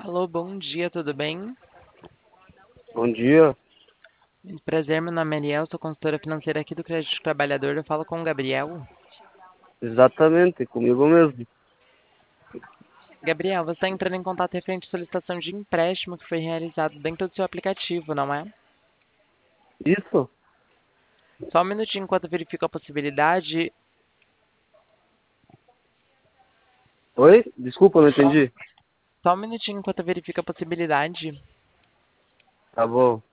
Alô, bom dia, tudo bem? Bom dia. Prazer, meu nome é Ariel, sou consultora financeira aqui do Crédito Trabalhador. Eu falo com o Gabriel. Exatamente, comigo mesmo. Gabriel, você está entrando em contato referente à solicitação de empréstimo que foi realizado dentro do seu aplicativo, não é? Isso? Só um minutinho enquanto eu verifico a possibilidade. Oi? Desculpa, não Só, entendi. só um minutinho enquanto eu verifico a possibilidade. Tá bom.